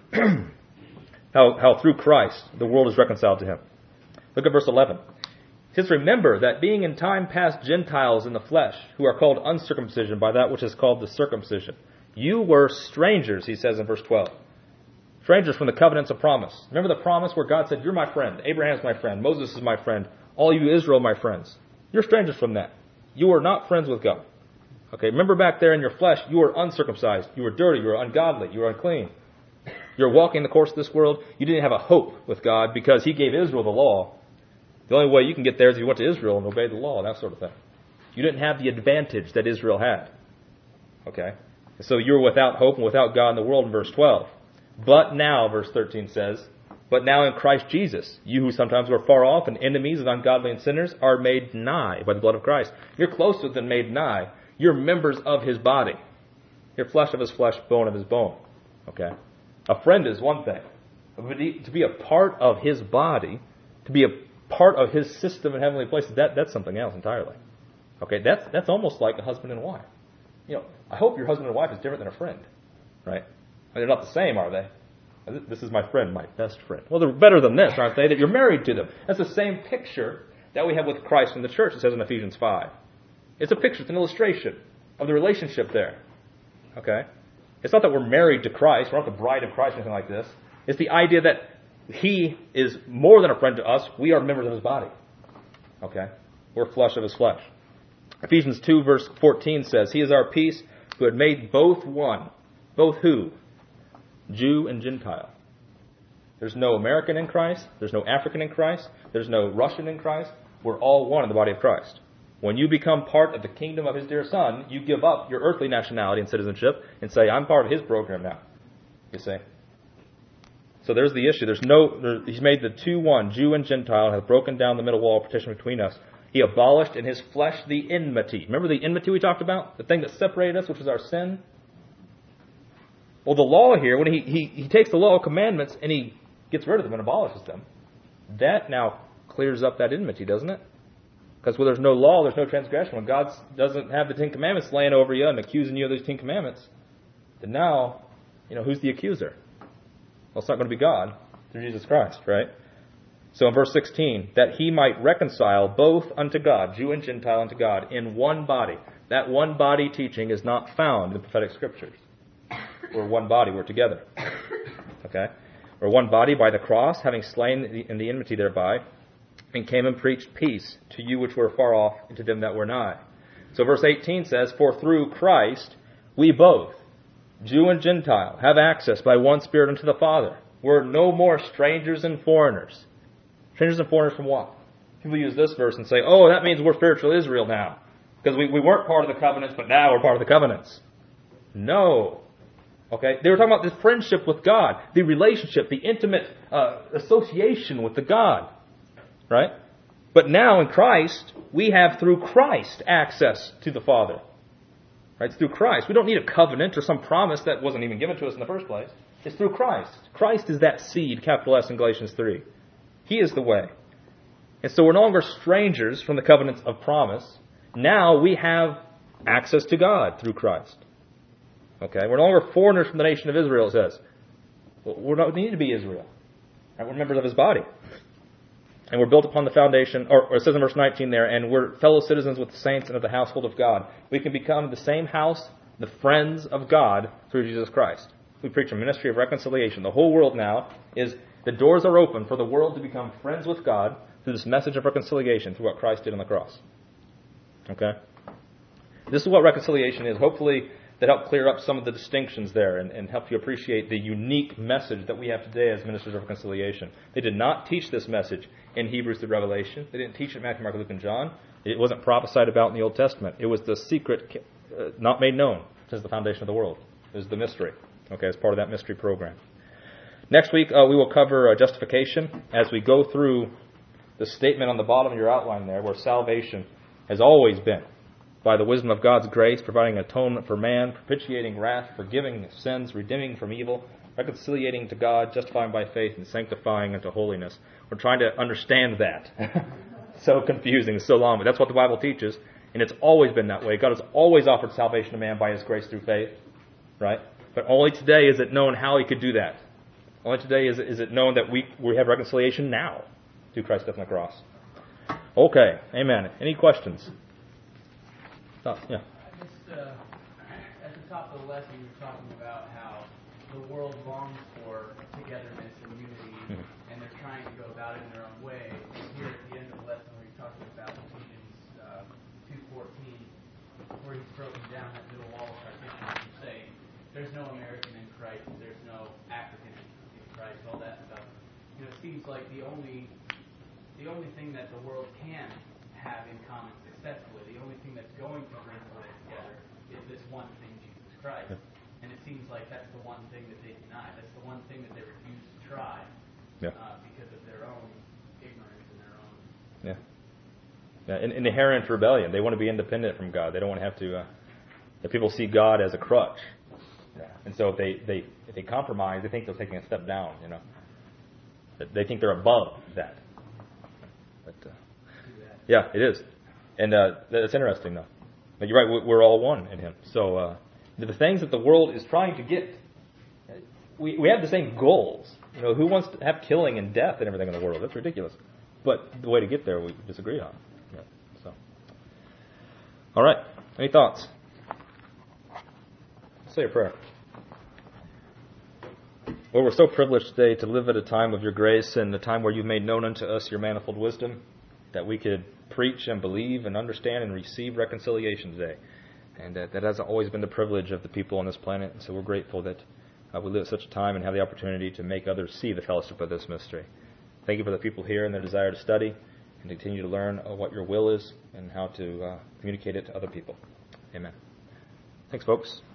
Speaker 1: how through Christ the world is reconciled to him. Look at verse 11. It says, remember that being in time past Gentiles in the flesh, who are called uncircumcision by that which is called the circumcision. You were strangers, he says in verse 12. Strangers from the covenants of promise. Remember the promise where God said, you're my friend. Abraham's my friend. Moses is my friend. All you Israel, my friends. You're strangers from that. You are not friends with God. Okay, remember back there in your flesh, you were uncircumcised. You were dirty. You were ungodly. You were unclean. You're walking the course of this world. You didn't have a hope with God because he gave Israel the law. The only way you can get there is if you went to Israel and obeyed the law, that sort of thing. You didn't have the advantage that Israel had. Okay? So you were without hope and without God in the world in verse 12. But now, verse 13 says, but now in Christ Jesus, you who sometimes were far off and enemies and ungodly and sinners are made nigh by the blood of Christ. You're closer than made nigh. You're members of his body. You're flesh of his flesh, bone of his bone. Okay? A friend is one thing. But to be a part of his body, to be a part of his system in heavenly places, that's something else entirely. Okay? That's almost like a husband and wife. I hope your husband and wife is different than a friend. Right? They're not the same, are they? This is my friend, my best friend. Well, they're better than this, aren't they? That you're married to them. That's the same picture that we have with Christ in the church, it says in Ephesians 5. It's a picture, it's an illustration of the relationship there. Okay? It's not that we're married to Christ, we're not the bride of Christ or anything like this. It's the idea that he is more than a friend to us, we are members of his body. Okay? We're flesh of his flesh. Ephesians 2 verse 14 says, he is our peace who had made both one. Both who? Jew and Gentile. There's no American in Christ. There's no African in Christ. There's no Russian in Christ. We're all one in the body of Christ. When you become part of the kingdom of his dear Son, you give up your earthly nationality and citizenship and say, I'm part of his program now. You see? So there's the issue. He's made the two one, Jew and Gentile, have broken down the middle wall of partition between us. He abolished in his flesh the enmity. Remember the enmity we talked about? The thing that separated us, which was our sin? Well, the law here, when he takes the law of commandments and he gets rid of them and abolishes them, that now clears up that enmity, doesn't it? Because where there's no law, there's no transgression. When God doesn't have the Ten Commandments laying over you and accusing you of those Ten Commandments, then now, who's the accuser? Well, it's not going to be God through Jesus Christ, right? So in verse 16, that he might reconcile both unto God, Jew and Gentile unto God, in one body. That one body teaching is not found in the prophetic scriptures. We're one body, we're together. Okay? We're one body by the cross, having slain in the enmity thereby, and came and preached peace to you which were far off, and to them that were nigh. So verse 18 says, for through Christ we both, Jew and Gentile, have access by one Spirit unto the Father. We're no more strangers and foreigners. Strangers and foreigners from what? People use this verse and say, oh, that means we're spiritual Israel now. Because we weren't part of the covenants, but now we're part of the covenants. No. Okay? They were talking about this friendship with God, the relationship, the intimate association with the God. Right? But now in Christ, we have through Christ access to the Father. Right? It's through Christ. We don't need a covenant or some promise that wasn't even given to us in the first place. It's through Christ. Christ is that seed, capital S in Galatians 3. He is the way. And so we're no longer strangers from the covenants of promise. Now we have access to God through Christ. Okay? We're no longer foreigners from the nation of Israel, it says. We don't need to be Israel. Right? We're members of His body. And we're built upon the foundation, or it says in verse 19 there, and we're fellow citizens with the saints and of the household of God. We can become the same house, the friends of God, through Jesus Christ. We preach a ministry of reconciliation. The whole world now is, the doors are open for the world to become friends with God through this message of reconciliation, through what Christ did on the cross. Okay? This is what reconciliation is. Hopefully that helped clear up some of the distinctions there and help you appreciate the unique message that we have today as ministers of reconciliation. They did not teach this message in Hebrews through Revelation. They didn't teach it in Matthew, Mark, Luke, and John. It wasn't prophesied about in the Old Testament. It was the secret, not made known since the foundation of the world. It was the mystery. Okay, as part of that mystery program. Next week, we will cover justification as we go through the statement on the bottom of your outline there, where salvation has always been by the wisdom of God's grace, providing atonement for man, propitiating wrath, forgiving sins, redeeming from evil, reconciliating to God, justifying by faith, and sanctifying unto holiness. We're trying to understand that. So confusing, so long, but that's what the Bible teaches, and it's always been that way. God has always offered salvation to man by His grace through faith, right? But only today is it known how He could do that. Only today is it known that we have reconciliation now through Christ's death on the cross. Okay, amen. Any questions? Thoughts? Yeah.
Speaker 2: At the top of the lesson, you were talking about how the world longs for togetherness and unity, and they're trying to go about it in their own way. And here at the end of the lesson, where you're talking about Ephesians 2:14, where He's broken down that middle wall of partition, and saying there's no American in Christ, there's no African in Christ, all that stuff. You know, it seems like the only thing that the world can have in common successfully, the only thing that's going to bring the world together is this one thing, Jesus Christ. And it seems like that's the one thing that they deny. That's the one thing that they refuse to try because of their own ignorance and their own...
Speaker 1: Inherent rebellion. They want to be independent from God. They don't want to have to... If people see God as a crutch. And so if they compromise, they think they're taking a step down, you know. They think they're above that. But, yeah, it is. And that's interesting, though. But you're right, we're all one in Him. So the things that the world is trying to get, we have the same goals. You know, who wants to have killing and death and everything in the world? That's ridiculous. But the way to get there, we disagree on. Yeah, so. All right. Any thoughts? Say a prayer. Well, we're so privileged today to live at a time of Your grace and a time where You've made known unto us Your manifold wisdom, that we could preach and believe and understand and receive reconciliation today. And that has always been the privilege of the people on this planet. And so we're grateful that we live at such a time and have the opportunity to make others see the fellowship of this mystery. Thank You for the people here and their desire to study and continue to learn what Your will is and how to communicate it to other people. Amen. Thanks, folks.